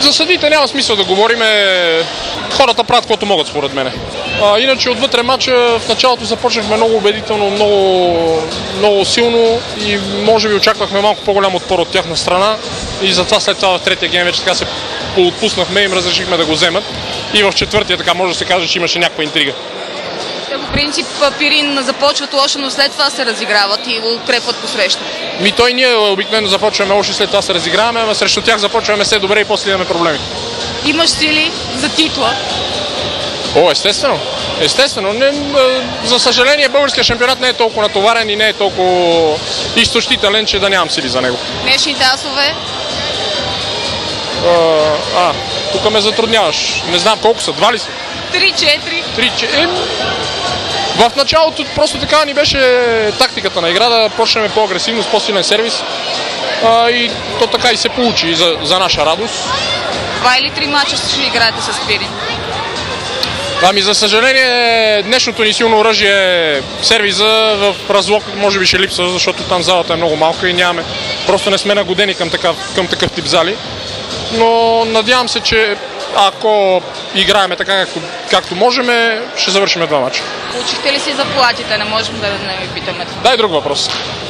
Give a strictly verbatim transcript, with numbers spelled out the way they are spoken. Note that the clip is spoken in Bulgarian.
За съдиите няма смисъл да говориме. Хората правят каквото могат, според мен. А, иначе отвътре матча в началото започнахме много убедително, много, много силно и може би очаквахме малко по-голям отпор от тяхна страна и затова след това в третия гейм вече така се поотпуснахме и им разрешихме да го вземат. И в четвъртия така може да се каже, че имаше някаква интрига. По принцип Пирин започват лошо, но след това се разиграват и укрепват посреща. Ми той ние обикновено започваме лошо и след това се разиграваме, ама срещу тях започваме все добре и после имаме проблеми. Имаш сили за титла? О, естествено. Естествено. Не, за съжаление българския шампионат не е толкова натоварен и не е толкова изтощителен, че да нямам сили за него. Днешните асове? А, а тук ме затрудняваш. Не знам колко са. Два ли са? Три-четири. Три-четири. В началото просто така ни беше тактиката на игра да почнем по-агресивно, с по-силен сервис. А, и то така и се получи за, за наша радост. Два или три мача ще играете с Пирин? Ами за съжаление днешното ни силно оръжие е сервиза. В разлог може би ще липсва, защото там залата е много малка и нямаме. Просто не сме нагодени към такъв, към такъв тип зали. Но надявам се, че ако играеме така както, както можем, ще завършим два мача. Получихте ли си заплатите? Не можем да не ви питаме. Дай друг въпрос.